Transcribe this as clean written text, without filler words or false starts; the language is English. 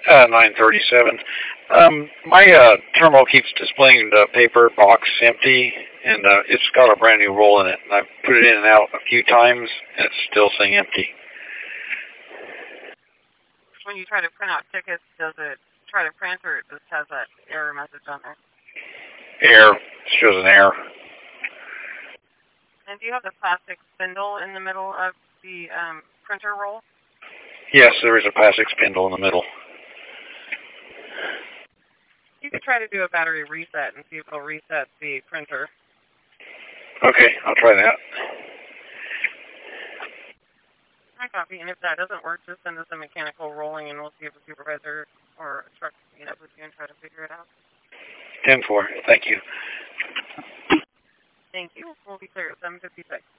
937. My terminal keeps displaying the paper box empty, and it's got a brand new roll in it. And I've put it in and out a few times, and it's still saying empty. When you try to print out tickets, does it try to print, or it just has that error message on there? Error. It shows an error. And do you have the plastic spindle in the middle of the printer roll? Yes, there is a plastic spindle in the middle. You could try to do a battery reset and see if it'll reset the printer. Okay, I'll try that. I copy, and if that doesn't work, just send us a mechanical rolling, and we'll see if a supervisor or a truck can meet up with you and try to figure it out. 10-4. Thank you. Thank you. We'll be clear at 7:56.